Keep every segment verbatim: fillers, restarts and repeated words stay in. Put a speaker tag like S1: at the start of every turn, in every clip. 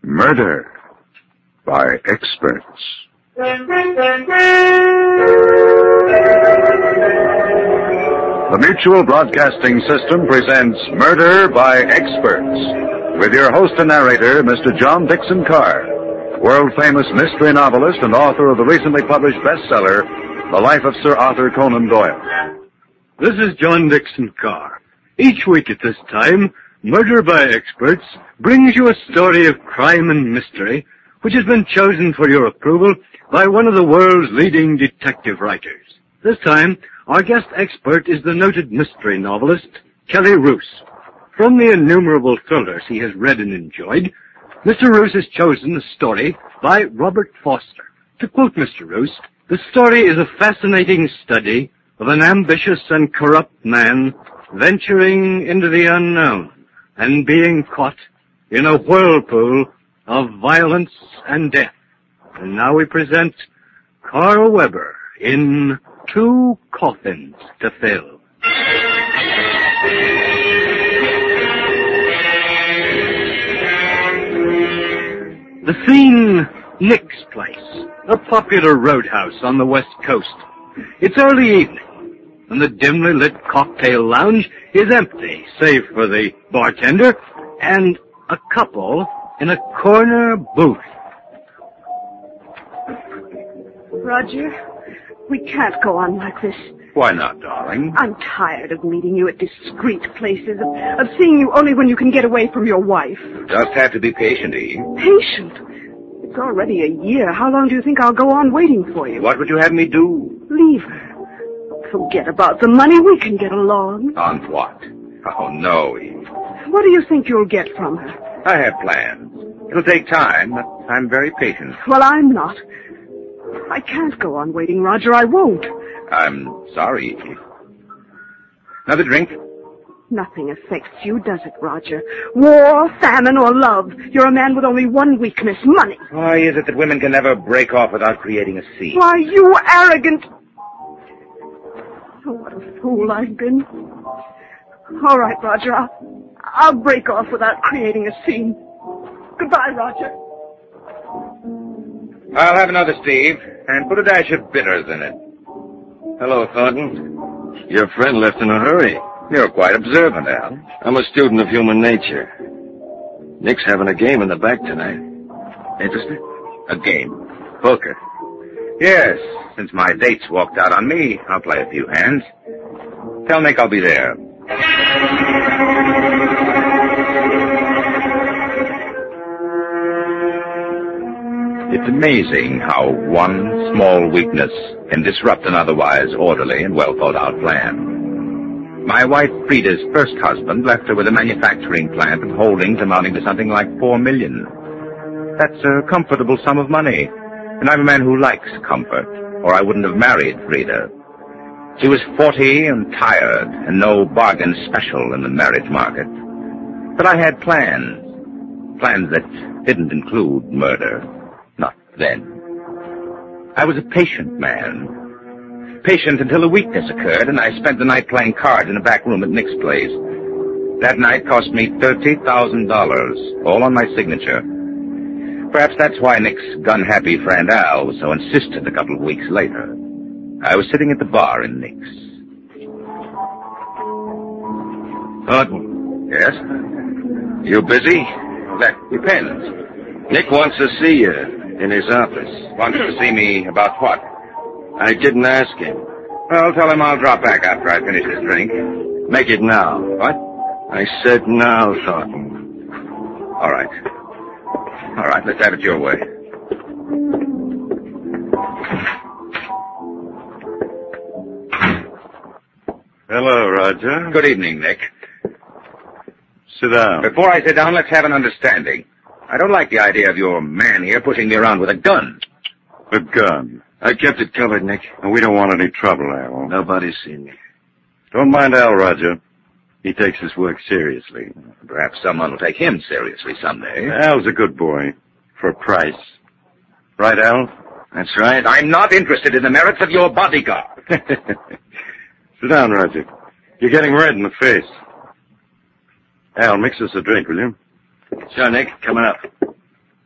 S1: Murder by Experts. The Mutual Broadcasting System presents Murder by Experts, with your host and narrator, Mister John Dixon Carr, world-famous mystery novelist and author of the recently published bestseller, The Life of Sir Arthur Conan Doyle.
S2: This is John Dixon Carr. Each week at this time, Murder by Experts brings you a story of crime and mystery which has been chosen for your approval by one of the world's leading detective writers. This time, our guest expert is the noted mystery novelist, Kelly Roos. From the innumerable thrillers he has read and enjoyed, Mister Roos has chosen a story by Robert Foster. To quote Mister Roos, the story is a fascinating study of an ambitious and corrupt man venturing into the unknown and being caught in a whirlpool of violence and death. And now we present Carl Weber in Two Coffins to Fill. The scene, Nick's Place, a popular roadhouse on the West Coast. It's early evening, and the dimly lit cocktail lounge is empty, save for the bartender and a couple in a corner booth.
S3: Roger, we can't go on like this.
S1: Why not, darling?
S3: I'm tired of meeting you at discreet places, of, of seeing you only when you can get away from your wife.
S1: Just have to be patient, Eve.
S3: Patient? It's already a year. How long do you think I'll go on waiting for you?
S1: What would you have me do?
S3: Leave her. Forget about the money. We can get along.
S1: On what? Oh, no, Eve.
S3: What do you think you'll get from her?
S1: I have plans. It'll take time, but I'm very patient.
S3: Well, I'm not. I can't go on waiting, Roger. I won't.
S1: I'm sorry, Eve. Another drink?
S3: Nothing affects you, does it, Roger? War, famine, or love. You're a man with only one weakness, money.
S1: Why is it that women can never break off without creating a scene?
S3: Why, you arrogant... Oh, what a fool I've been. All right, Roger, I'll, I'll break off without creating a scene. Goodbye, Roger.
S1: I'll have another, Steve, and put a dash of bitters in it.
S4: Hello, Thornton. Your friend left in a hurry.
S1: You're quite observant, Al.
S4: I'm a student of human nature. Nick's having a game in the back tonight. Interested?
S1: A game? Poker? Yes. Since my date's walked out on me, I'll play a few hands. Tell Nick I'll be there. It's amazing how one small weakness can disrupt an otherwise orderly and well-thought-out plan. My wife, Frida's first husband, left her with a manufacturing plant and holdings amounting to something like four million. That's a comfortable sum of money, and I'm a man who likes comfort, or I wouldn't have married Frida. She was forty and tired, and no bargain special in the marriage market. But I had plans, plans that didn't include murder. Not then. I was a patient man. Patient until a weakness occurred, and I spent the night playing cards in a back room at Nick's place. That night cost me thirty thousand dollars, all on my signature. Perhaps that's why Nick's gun-happy friend Al was so insistent a couple of weeks later. I was sitting at the bar in Nick's.
S4: Thornton.
S1: Yes?
S4: You busy?
S1: That depends.
S4: Nick wants to see you in his office.
S1: Wants to see me about what?
S4: I didn't ask him.
S1: Well, tell him I'll drop back after I finish this drink.
S4: Make it now.
S1: What?
S4: I said now, Thornton.
S1: All right. All right, let's have it your way.
S2: Hello, Roger.
S1: Good evening, Nick.
S2: Sit down.
S1: Before I sit down, let's have an understanding. I don't like the idea of your man here pushing me around with a gun.
S2: A gun.
S4: I kept it covered, Nick.
S2: And we don't want any trouble, Al.
S4: Nobody's seen me.
S2: Don't mind Al, Roger. He takes his work seriously.
S1: Perhaps someone will take him seriously someday.
S2: Al's a good boy. For a price. Right, Al?
S4: That's right.
S1: I'm not interested in the merits of your bodyguard.
S2: Sit down, Roger. You're getting red in the face. Al, mix us a drink, will you?
S4: Sure, Nick. Coming up.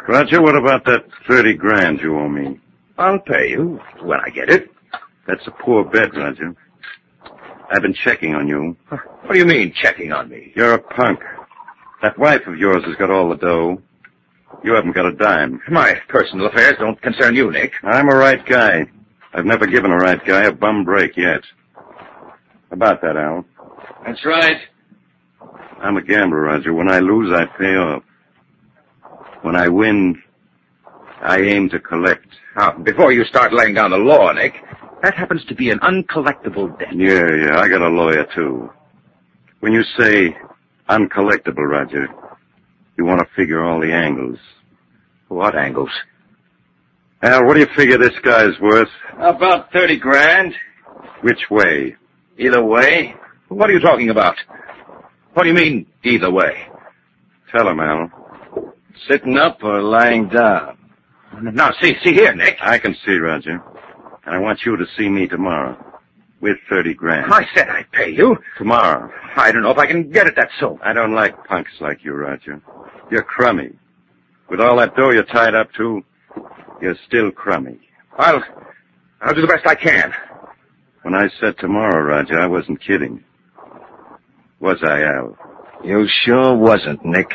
S5: Roger, what about that thirty grand you owe me?
S1: I'll pay you when I get it.
S5: That's a poor bet, Roger. I've been checking on you.
S1: What do you mean, checking on me?
S5: You're a punk. That wife of yours has got all the dough. You haven't got a dime.
S1: My personal affairs don't concern you, Nick.
S5: I'm a right guy. I've never given a right guy a bum break yet. About that, Al.
S4: That's right.
S5: I'm a gambler, Roger. When I lose, I pay off. When I win, I aim to collect.
S1: Now, before you start laying down the law, Nick, that happens to be an uncollectible debt.
S5: Yeah, yeah, I got a lawyer, too. When you say uncollectible, Roger, you want to figure all the angles.
S1: What angles?
S5: Al, what do you figure this guy's worth?
S4: About thirty grand.
S5: Which way?
S4: Either way.
S1: What are you talking about? What do you mean, either way?
S5: Tell him, Al.
S4: Sitting up or lying down?
S1: Now, see, see here, Nick.
S5: I can see, Roger. And I want you to see me tomorrow. With thirty grand.
S1: I said I'd pay you.
S5: Tomorrow.
S1: I don't know if I can get it that soon.
S5: I don't like punks like you, Roger. You're crummy. With all that dough you're tied up to, you're still crummy.
S1: I'll, I'll do the best I can.
S5: When I said tomorrow, Roger, I wasn't kidding. Was I, Al?
S4: You sure wasn't, Nick.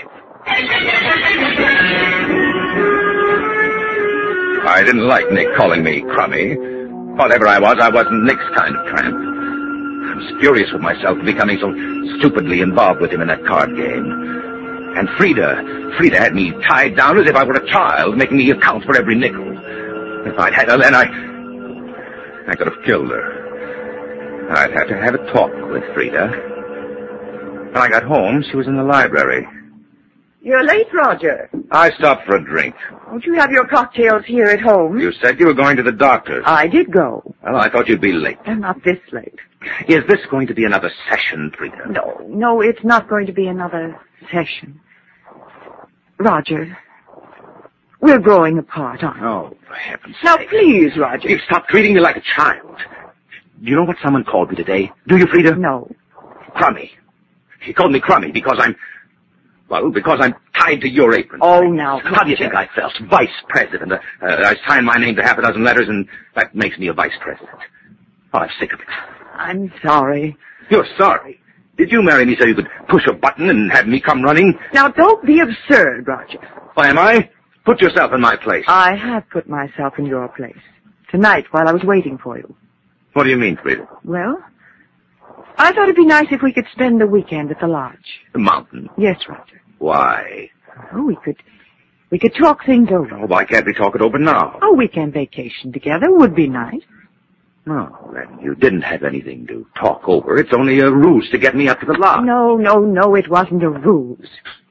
S1: I didn't like Nick calling me crummy. Whatever I was, I wasn't Nick's kind of tramp. I was furious with myself for becoming so stupidly involved with him in that card game. And Frida, Frida had me tied down as if I were a child, making me account for every nickel. If I'd had her then, I... I could have killed her. I'd had to have a talk with Frida. When I got home, she was in the library.
S3: You're late, Roger.
S1: I stopped for a drink.
S3: Won't you have your cocktails here at home?
S1: You said you were going to the doctor's.
S3: I did go.
S1: Well, I thought you'd be late.
S3: And not this late.
S1: Is this going to be another session, Frida?
S3: No, no, it's not going to be another session. Roger, we're growing apart, aren't we?
S1: Oh, for heaven's
S3: Now,
S1: sake.
S3: please, Roger.
S1: You stop treating me like a child. Do you know what someone called me today? Do you, Frida?
S3: No.
S1: Crummy. He called me crummy because I'm... Well, because I'm tied to your apron.
S3: Oh, now.
S1: How do you think I felt? Vice president. Uh, uh, I signed my name to half a dozen letters, and that makes me a vice president. Oh, I'm sick of it.
S3: I'm sorry.
S1: You're sorry. Did you marry me so you could push a button and have me come running?
S3: Now, don't be absurd, Roger.
S1: Why am I? Put yourself in my place.
S3: I have put myself in your place. Tonight, while I was waiting for you.
S1: What do you mean, Frida?
S3: Well, I thought it'd be nice if we could spend the weekend at the lodge.
S1: The mountain.
S3: Yes, Roger.
S1: Why?
S3: Oh, we could, we could talk things over.
S1: Oh, why can't we talk it over now?
S3: A weekend vacation together would be nice.
S1: No, then you didn't have anything to talk over. It's only a ruse to get me up to the lodge.
S3: No, no, no, it wasn't a ruse.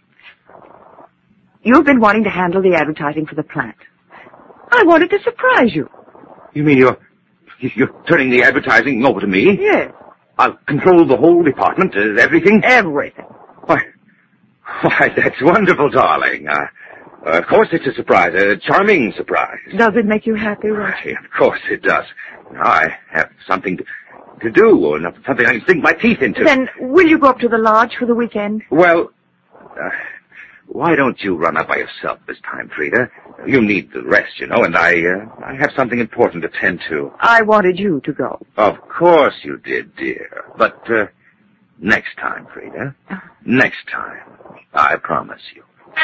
S3: You've been wanting to handle the advertising for the plant. I wanted to surprise you.
S1: You mean you're, you're turning the advertising over to me?
S3: Yes.
S1: I'll control the whole department, uh, everything?
S3: Everything.
S1: Why, why, that's wonderful, darling. Uh, of course it's a surprise, a charming surprise.
S3: Does it make you happy, Roger?
S1: Of course it does. Now I have something to, to do, or something I can sink my teeth into.
S3: Then will you go up to the lodge for the weekend?
S1: Well, uh, why don't you run up by yourself this time, Frida? You need the rest, you know, and I, uh, I have something important to tend to.
S3: I wanted you to go.
S1: Of course you did, dear. But, uh, next time, Frida. Next time. I promise you.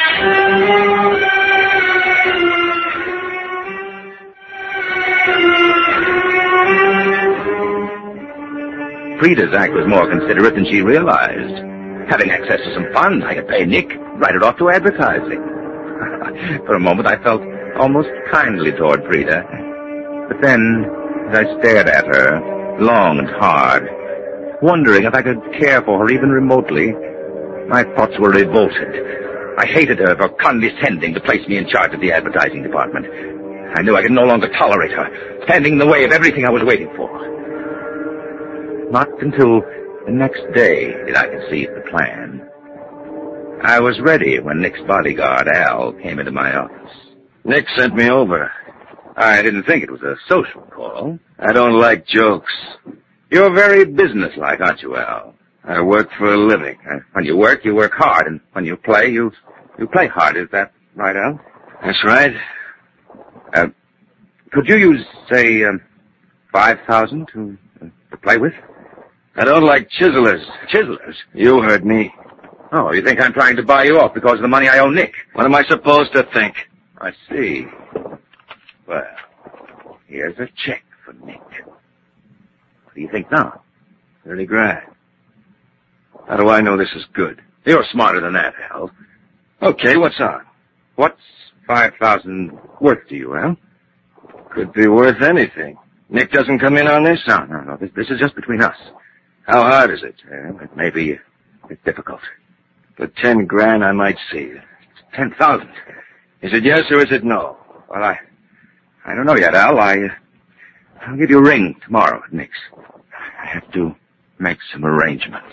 S1: Frida's act was more considerate than she realized. Having access to some funds, I could pay Nick, write it off to advertising. For a moment, I felt almost kindly toward Frida. But then, as I stared at her, long and hard, wondering if I could care for her even remotely, my thoughts were revolted. I hated her for condescending to place me in charge of the advertising department. I knew I could no longer tolerate her, standing in the way of everything I was waiting for. Not until the next day did I conceive the plan. I was ready when Nick's bodyguard, Al, came into my office.
S4: Nick sent me over.
S1: I didn't think it was a social call.
S4: I don't like jokes.
S1: You're very businesslike, aren't you, Al?
S4: I work for a living.
S1: Uh, when you work, you work hard, and when you play, you you play hard. Is that right, Al?
S4: That's right.
S1: Uh, could you use, say, um, five thousand to, uh, to play with?
S4: I don't like chiselers.
S1: Chiselers?
S4: You heard me.
S1: Oh, you think I'm trying to buy you off because of the money I owe Nick?
S4: What am I supposed to think?
S1: I see. Well, here's a check for Nick. What do you think now?
S4: Thirty grand. How do I know this is good?
S1: You're smarter than that, Al.
S4: Okay, what's on?
S1: What's five thousand worth to you, Al?
S4: Could be worth anything. Nick doesn't come in on this?
S1: No, no, no. This, this is just between us.
S4: How hard is it?
S1: Well, it may be it's difficult.
S4: For ten grand, I might see it.
S1: Ten thousand.
S4: Is it yes or is it no?
S1: Well, I, I don't know yet, Al. I, uh, I'll give you a ring tomorrow at Nick's. I have to make some arrangements.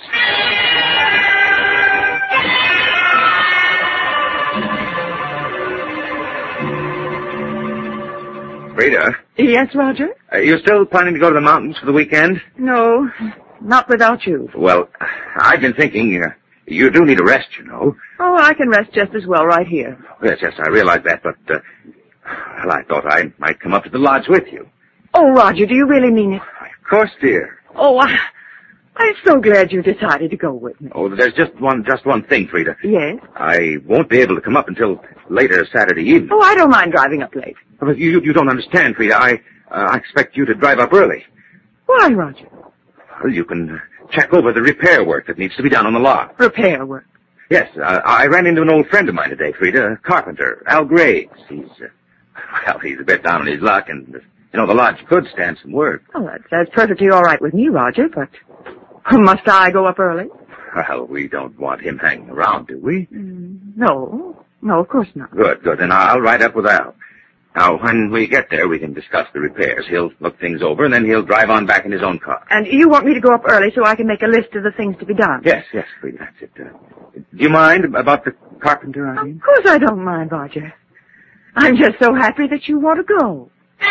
S1: Frida?
S3: Yes, Roger?
S1: Are you still planning to go to the mountains for the weekend?
S3: No, not without you.
S1: Well, I've been thinking, uh, you do need a rest, you know.
S3: Oh, I can rest just as well right here.
S1: Yes, yes, I realize that, but, uh, well, I thought I might come up to the lodge with you.
S3: Oh, Roger, do you really mean it?
S1: Of course, dear.
S3: Oh, I, I'm so glad you decided to go with me.
S1: Oh, there's just one, just one thing, Frida.
S3: Yes?
S1: I won't be able to come up until later Saturday evening.
S3: Oh, I don't mind driving up late.
S1: But you, you don't understand, Frida. I, uh, I expect you to drive up early.
S3: Why, Roger?
S1: Well, you can uh, check over the repair work that needs to be done on the lot.
S3: Repair work?
S1: Yes, uh, I ran into an old friend of mine today, Frida, a carpenter, Al Graves. He's, uh, well, he's a bit down on his luck, and, uh, you know, the lodge could stand some work.
S3: Oh, that's, that's perfectly all right with me, Roger, but must I go up early?
S1: Well, we don't want him hanging around, do we?
S3: Mm, no. No, of course not.
S1: Good, good. Then I'll ride up with Al. Now, when we get there, we can discuss the repairs. He'll look things over, and then he'll drive on back in his own car.
S3: And you want me to go up early so I can make a list of the things to be done?
S1: Yes, yes, Frida, that's it. Uh, do you mind about the carpenter, I mean?
S3: Of course I don't mind, Roger. I'm just so happy that you want to go.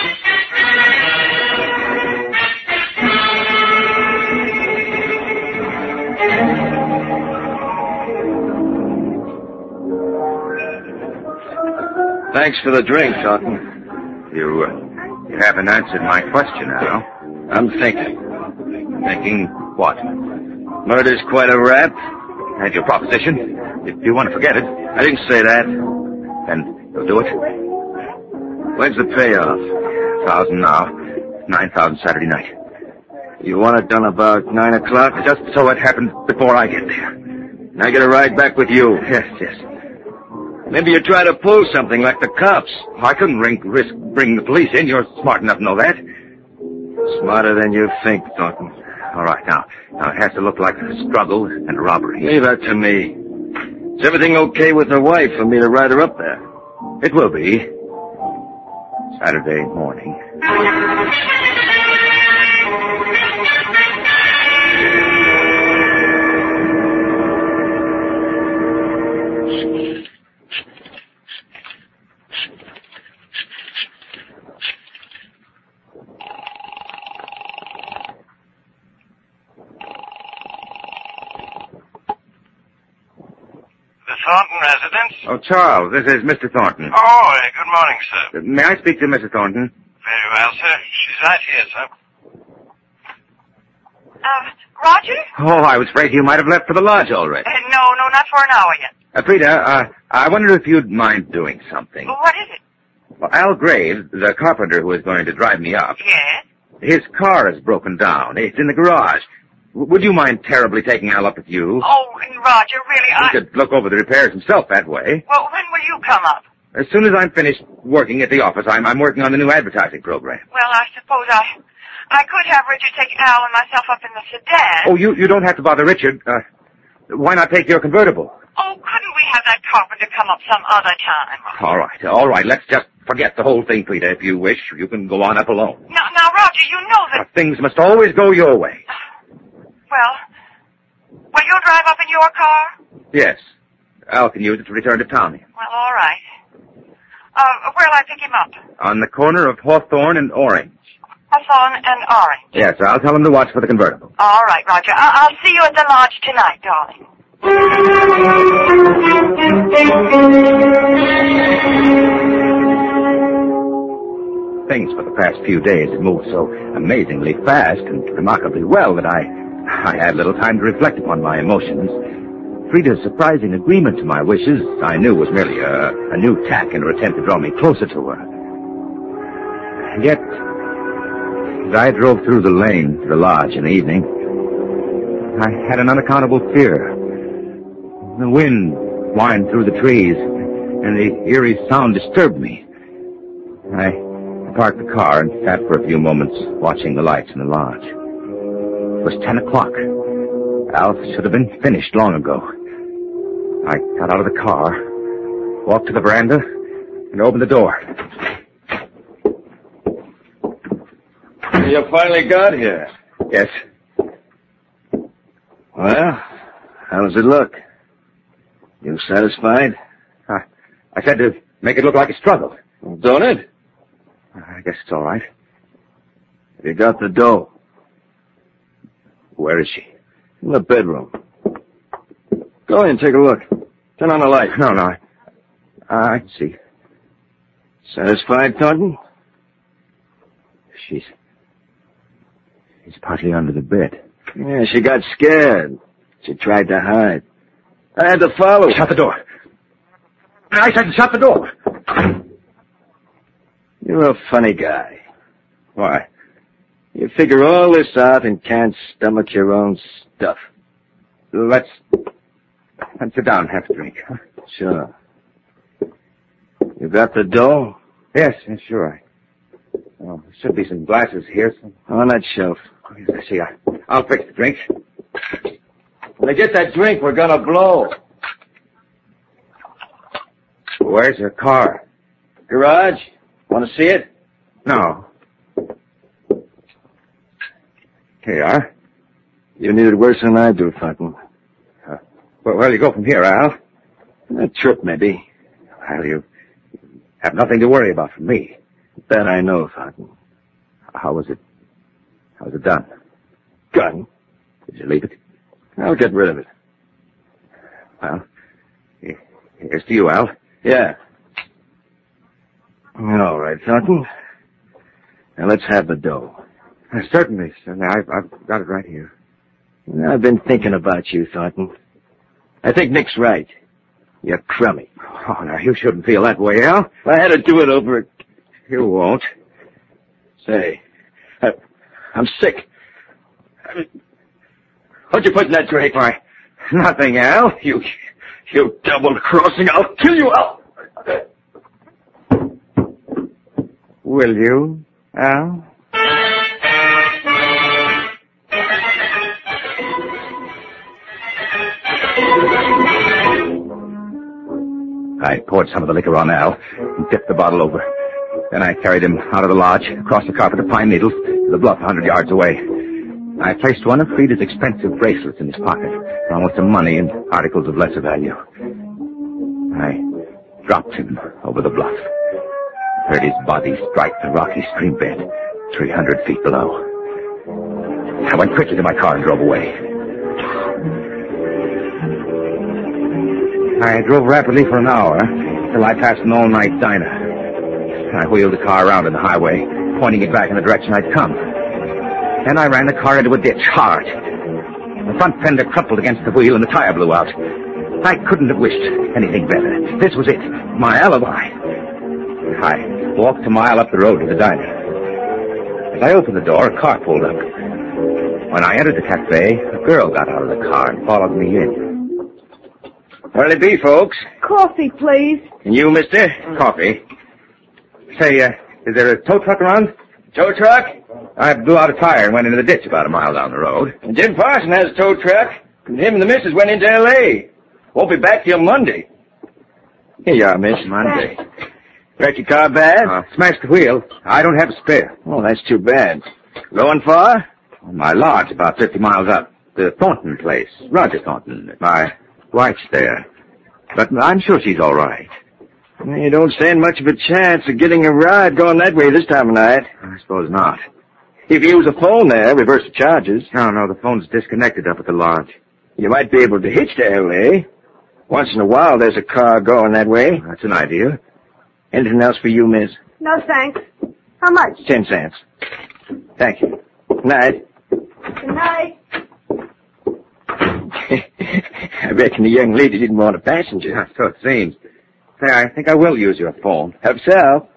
S4: Thanks for the drink, Thornton.
S1: You, uh, you haven't answered my question, Al.
S4: I'm thinking.
S1: Thinking what?
S4: Murder's quite a rap.
S1: And your proposition? If you want to forget it.
S4: I didn't say that.
S1: Then you'll do it?
S4: When's the payoff?
S1: Thousand now. Nine thousand Saturday night.
S4: You want it done about nine o'clock?
S1: Just so it happens before I get there.
S4: And I get a ride back with you.
S1: Yes, yes.
S4: Maybe you try to pull something like the cops.
S1: I couldn't ring, risk bringing the police in. You're smart enough to know that.
S4: Smarter than you think, Thornton.
S1: All right, now. Now, it has to look like a struggle and a robbery.
S4: Leave that to me. Is everything okay with the wife for me to ride her up there?
S1: It will be. Saturday morning.
S6: Thornton residence?
S1: Oh, Charles, this is Mister Thornton.
S6: Oh, uh, good morning, sir.
S1: Uh, may I speak to Missus Thornton?
S6: Very well, sir. She's right here, sir.
S7: Uh, Roger?
S1: Oh, I was afraid you might have left for the lodge already.
S7: Uh, no, no, not for an hour yet.
S1: Uh, Frida, uh, I wonder if you'd mind doing something.
S7: Well, what is it?
S1: Well, Al Graves, the carpenter who is going to drive me up,
S7: Yes?
S1: his car is broken down. It's in the garage. W- would you mind terribly taking Al up with you?
S7: Oh, Roger, really, I...
S1: He could look over the repairs himself that way.
S7: Well, when will you come up?
S1: As soon as I'm finished working at the office, I'm, I'm working on the new advertising program.
S7: Well, I suppose I... I could have Richard take Al and myself up in the sedan.
S1: Oh, you, you don't have to bother Richard. Uh, why not take your convertible?
S7: Oh, couldn't we have that carpenter come up some other time?
S1: All right, all right. Let's just forget the whole thing, Frida. If you wish, you can go on up alone.
S7: Now, now, Roger, you know that...
S1: But things must always go your way.
S7: Well, will you drive up in your car?
S1: Yes. Al can use it to return to town.
S7: Well, all right. Uh, where'll I pick him up?
S1: On the corner of Hawthorne and Orange.
S7: Hawthorne and Orange.
S1: Yes, I'll tell him to watch for the convertible.
S7: All right, Roger. I- I'll see you at the lodge tonight, darling.
S8: Thank you.
S1: things for the past few days had moved so amazingly fast and remarkably well that I, I had little time to reflect upon my emotions. Frida's surprising agreement to my wishes, I knew, was merely a, a new tack in her attempt to draw me closer to her. And yet, as I drove through the lane to the lodge in the evening, I had an unaccountable fear. The wind whined through the trees, and the eerie sound disturbed me. I parked the car and sat for a few moments watching the lights in the lodge. It was ten o'clock. Alf should have been finished long ago. I got out of the car, walked to the veranda, and opened the door.
S4: You finally got here.
S1: Yes.
S4: Well, how does it look? You satisfied?
S1: I, I said to make it look like a struggle.
S4: Well, don't it?
S1: I guess it's all right.
S4: You got the dough.
S1: Where is she?
S4: In the bedroom. Go in, take a look. Turn on the light.
S1: No, no. I, I see.
S4: Satisfied, Thornton?
S1: She's... She's partly under the bed.
S4: Yeah, she got scared. She tried to hide. I had to follow.
S1: Shut the door. I said shut the door.
S4: You're a funny guy.
S1: Why?
S4: You figure all this out and can't stomach your own stuff.
S1: Let's... Let's sit down and have a drink. Huh?
S4: Sure. You got the dough?
S1: Yes, yes, sure. I... Oh, there should be some glasses here. Some...
S4: On that shelf.
S1: Oh, yes, I see. I... I'll fix the drink.
S4: When I get that drink, we're gonna blow.
S1: Where's her car?
S4: Garage? Want to see it?
S1: No. Here you are.
S4: You need it worse than I do, Thornton.
S1: Uh, where, where'll you go from here, Al?
S4: A trip, maybe.
S1: Well, you have nothing to worry about from me.
S4: That I know, Thornton.
S1: How was it? How was it done?
S4: Gun.
S1: Did you leave it?
S4: I'll get rid of it.
S1: Well, here's to you, Al.
S4: Yeah. All right, Thornton. Now let's have the dough.
S1: Uh, certainly, sir. I've, I've got it right here.
S4: I've been thinking about you, Thornton. I think Nick's right. You're crummy.
S1: Oh, now, you shouldn't feel that way, Al.
S4: I had to do it over it.
S1: You won't.
S4: Say, I, I'm sick. I, what'd you put in that drink?
S1: Why, nothing, Al.
S4: You, you double-crossing. I'll kill you, Al.
S1: Will you, Al? I poured some of the liquor on Al and tipped the bottle over. Then I carried him out of the lodge, across the carpet of pine needles, to the bluff a hundred yards away. I placed one of Frida's expensive bracelets in his pocket, along with some money and articles of lesser value. I dropped him over the bluff. Heard his body strike the rocky stream bed, three hundred feet below. I went quickly to my car and drove away. I drove rapidly for an hour, till I passed an all-night diner. I wheeled the car around on the highway, pointing it back in the direction I'd come. Then I ran the car into a ditch, hard. The front fender crumpled against the wheel and the tire blew out. I couldn't have wished anything better. This was it, my alibi. I walked a mile up the road to the diner. As I opened the door, a car pulled up. When I entered the cafe, a girl got out of the car and followed me in.
S4: What'll it be, folks?
S3: Coffee, please.
S4: And you, mister?
S1: Coffee. Say, uh, is there a tow truck around?
S4: Tow truck?
S1: I blew out a tire and went into the ditch about a mile down the road.
S4: And Jim Parson has a tow truck. And him and the missus went into L A Won't be back till Monday. Here you are, miss.
S1: Monday.
S4: Wrecked your car bad?
S1: Uh, smashed the wheel. I don't have a spare.
S4: Oh, that's too bad. Going far?
S1: My lodge, about fifty miles up. The Thornton place. Roger Thornton. My wife's there. But I'm sure she's all right.
S4: You don't stand much of a chance of getting a ride going that way this time of night.
S1: I suppose not.
S4: If you use a phone there, reverse the charges.
S1: No, no, the phone's disconnected up at the lodge.
S4: You might be able to hitch to L A Once in a while, there's a car going that way.
S1: That's an idea.
S4: Anything else for you, miss?
S3: No, thanks. How much?
S4: Ten cents. Thank you. Night.
S3: Good night.
S4: I reckon the young lady didn't want a passenger.
S1: Yeah, so it seems. Say, I think I will use your phone.
S4: Help yourself.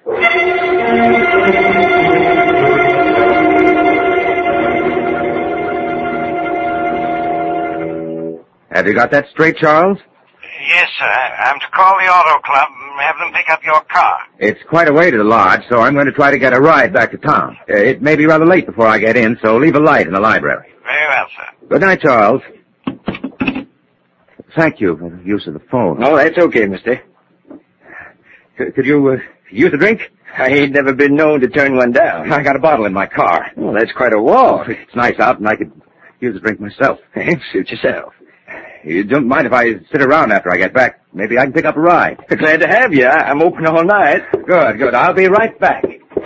S1: Have you got that straight, Charles?
S6: Yes, sir. I'm to call the auto club and have them pick up your car.
S1: It's quite a way to the lodge, so I'm going to try to get a ride back to town. Uh, it may be rather late before I get in, so leave a light in the library.
S6: Very well, sir.
S1: Good night, Charles. Thank you for the use of the phone.
S4: Oh, that's okay, mister.
S1: C- could you uh, use a drink?
S4: I ain't never been known to turn one down.
S1: I got a bottle in my car.
S4: Well, that's quite a walk.
S1: It's nice out, and I could use a drink myself.
S4: Suit yourself.
S1: You don't mind if I sit around after I get back? Maybe I can pick up a ride.
S4: Glad to have you. I- I'm open all night.
S1: Good, good. I'll be right back.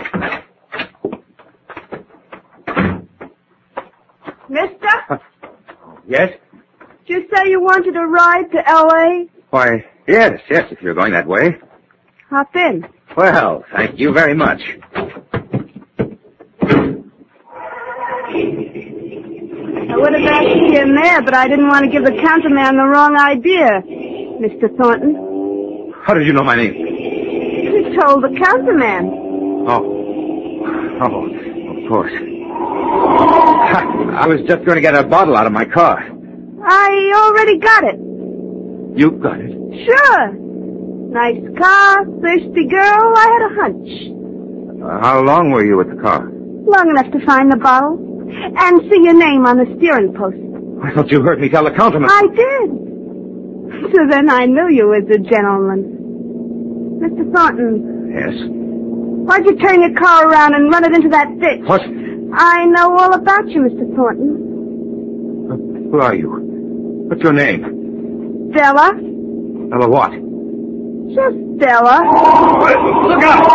S3: Mister?
S1: Yes?
S3: Did you say you wanted a ride to L A?
S1: Why, yes, yes, if you're going that way.
S3: Hop in.
S1: Well, thank you very much.
S3: I would have asked you in there, but I didn't want to give the counterman the wrong idea, Mister Thornton.
S1: How did you know my name?
S3: You told the counterman.
S1: Oh. Oh, of course. I was just going to get a bottle out of my car.
S3: I already got it.
S1: You got it?
S3: Sure. Nice car, thirsty girl. I had a hunch.
S1: Uh, how long were you with the car?
S3: Long enough to find the bottle and see your name on the steering post.
S1: I thought you heard me tell the counterman.
S3: I did. So then I knew you was a gentleman. Mister Thornton.
S1: Yes?
S3: Why'd you turn your car around and run it into that ditch?
S1: What?
S3: I know all about you, Mister Thornton.
S1: Uh, who are you? What's your name?
S3: Stella?
S1: Ella what?
S3: Just Stella.
S1: Look out!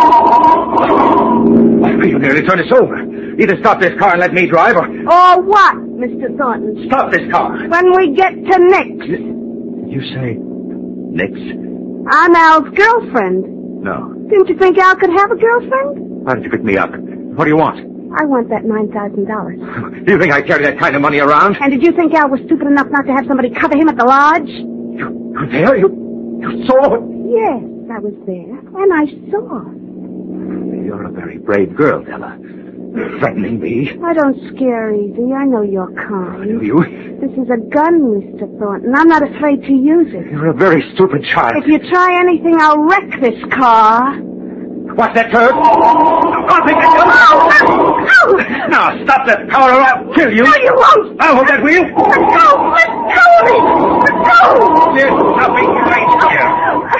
S1: You nearly turned us over. Either stop this car and let me drive, or...
S3: Or what, Mister Thornton?
S1: Stop this car.
S3: When we get to Nick's.
S1: You say... Nick's?
S3: I'm Al's girlfriend.
S1: No.
S3: Didn't you think Al could have a girlfriend?
S1: Why did you pick me up? What do you want?
S3: I want that nine thousand dollars.
S1: Do you think I carry that kind of money around?
S3: And did you think Al was stupid enough not to have somebody cover him at the lodge?
S1: You were there? You, you saw it?
S3: Yes, I was there. And I saw.
S1: You're a very brave girl, Della. Threatening me.
S3: I don't scare easy. I know you're kind.
S1: You?
S3: This is a gun, Mister Thornton. I'm not afraid to use it.
S1: You're a very stupid child.
S3: If you try anything, I'll wreck this car.
S1: What's that, Turk? I'll take that gun.
S3: Ow! Ow!
S1: Now, stop that car or I'll kill you.
S3: No, you won't.
S1: I'll hold that wheel.
S3: Let go! Let go of me! Let go!
S1: Yes, stop me right here.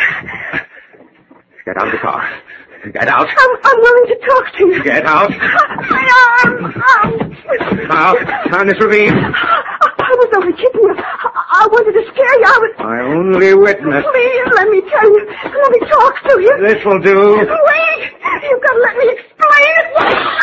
S1: Get out of the car. Get out.
S3: I'm, I'm willing to talk to you.
S1: Get out.
S3: My arm!
S1: Now, down this ravine.
S3: I was only kidding you. I, I wanted to scare you. I was...
S1: My only witness.
S3: Please, let me tell you. Let me talk to you.
S1: This will do.
S3: Wait! You've got to let me explain it.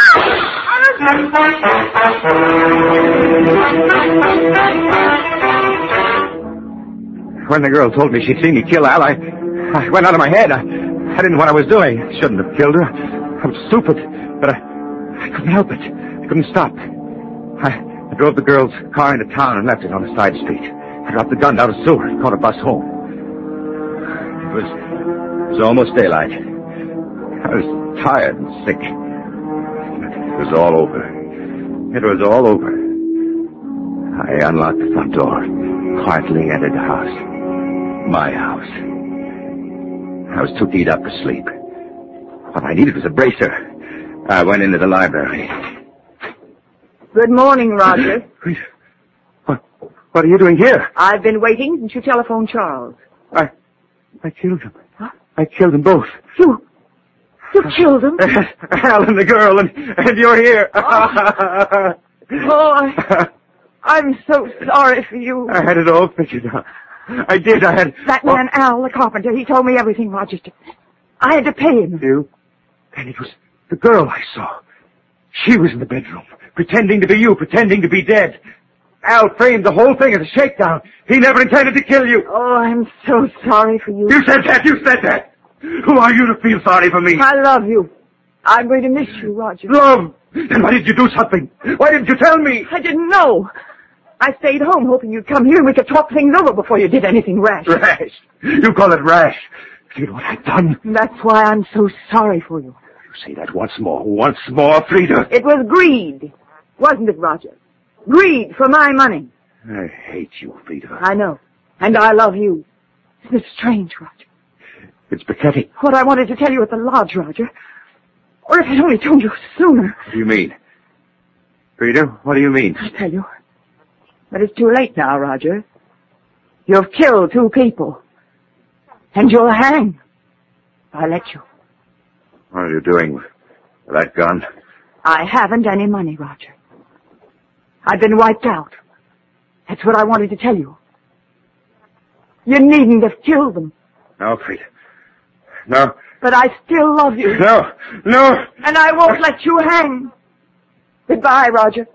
S1: When the girl told me she'd seen me kill Al, I, I went out of my head. I, I didn't know what I was doing. I shouldn't have killed her. I was stupid, but I, I couldn't help it. I couldn't stop. I, I drove the girl's car into town and left it on a side street. I dropped the gun down a sewer and caught a bus home. It was, it was almost daylight. I was tired and sick. It was all over. It was all over. I unlocked the front door, quietly entered the house. My house. I was too keyed up to sleep. What I needed was a bracer. I went into the library.
S8: Good morning, Roger.
S1: What, what are you doing here?
S8: I've been waiting since you telephoned Charles.
S1: I, I killed him. Huh? I killed them both.
S8: You, you killed him?
S1: Al and the girl, and, and you're here.
S8: Oh, oh I, I'm so sorry for you.
S1: I had it all figured out. I did. I had...
S8: That man, Al, the carpenter, he told me everything, Roger. I had to pay him.
S1: You? And it was the girl I saw. She was in the bedroom, pretending to be you, pretending to be dead. Al framed the whole thing as a shakedown. He never intended to kill you.
S8: Oh, I'm so sorry for you.
S1: You said that. You said that. Who are you to feel sorry for me?
S8: I love you.
S3: I'm going to miss you, Roger.
S2: Love! Then why did you do something? Why didn't you tell me?
S3: I didn't know. I stayed home hoping you'd come here and we could talk things over before you did anything rash.
S2: Rash? You call it rash? Do you know what I've done?
S3: That's why I'm so sorry for you.
S2: You say that once more. Once more, Frida.
S3: It was greed, wasn't it, Roger? Greed for my money.
S2: I hate you, Frida.
S3: I know. And I love you. Isn't it strange, Roger?
S2: It's pathetic.
S3: What I wanted to tell you at the lodge, Roger. Or if I'd only told you sooner.
S2: What do you mean? Frida, what do you mean?
S3: I tell you. But it's too late now, Roger. You've killed two people. And you'll hang. I let you.
S2: What are you doing with that gun?
S3: I haven't any money, Roger. I've been wiped out. That's what I wanted to tell you. You needn't have killed them.
S2: No, Frida. No.
S3: But I still love you.
S2: No. No.
S3: And I won't let you hang. Goodbye, Roger.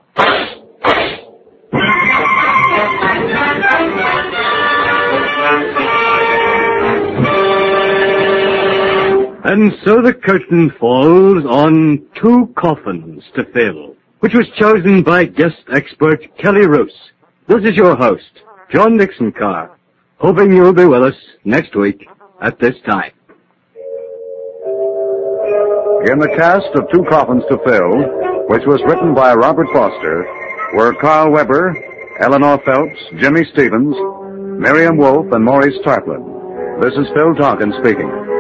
S2: And so the curtain falls on Two Coffins to Fill, which was chosen by guest expert Kelly Roos. This is your host, John Dixon Carr, hoping you'll be with us next week at this time.
S9: In the cast of Two Coffins to Fill, which was written by Robert Foster, were Carl Weber, Eleanor Phelps, Jimmy Stevens, Miriam Wolfe, and Maurice Tarplin. This is Phil Tonkin speaking.